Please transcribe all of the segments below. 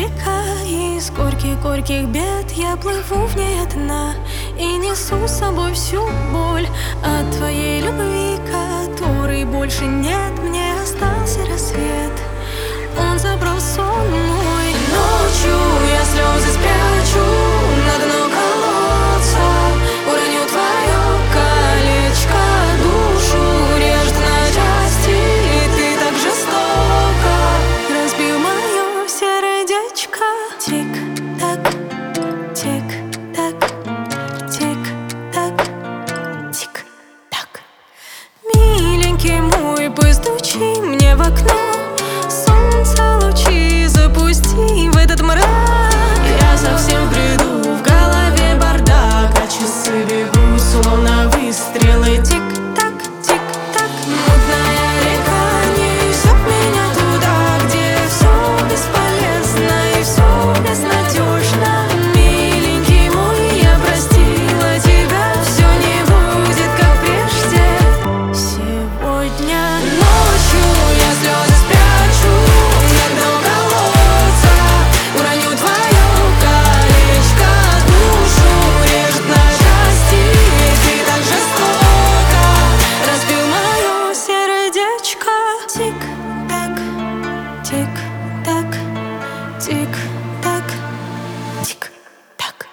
река, из горьких-горьких бед я плыву в ней одна и несу с собой всю боль от твоей любви, которой больше нет. Мне остался рассвет, он забрал сон мой. Ночью я слезы спрячу на дно колодца, уроню твое колечко, душу режет на части, и ты так жестоко разбил мое сердечко. Тик-так, тик-так, тик-так, тик-так. Миленький мой, постучи мне в окно, солнце лучи запусти в этот мрак. Я совсем в бреду, в голове бардак, а часы бегут, словно выстрелы. Тик-так, тик-так. Мутная река несет меня туда, где все бесполезно и все безнадежно. Миленький мой, я простила тебя, все не будет как прежде. Сегодня ночью я слезы спрячу на дно колодца, уроню твое колечко, душу режет на части, и ты так жестоко разбил мое сердечко. Тик-так, тик-так, тик-так, тик-так.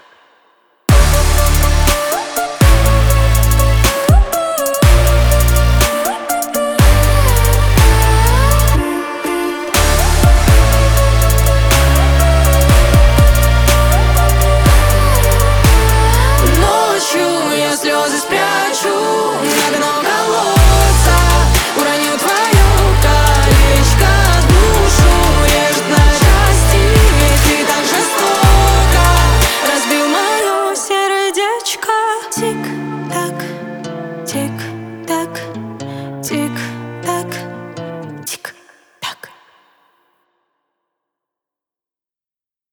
Ночью я слезы спрячу на дно колодца, уроню твое колечко, душу режет на части, и ты так жестоко разбил мое сердечко. Тик-так, тик-так.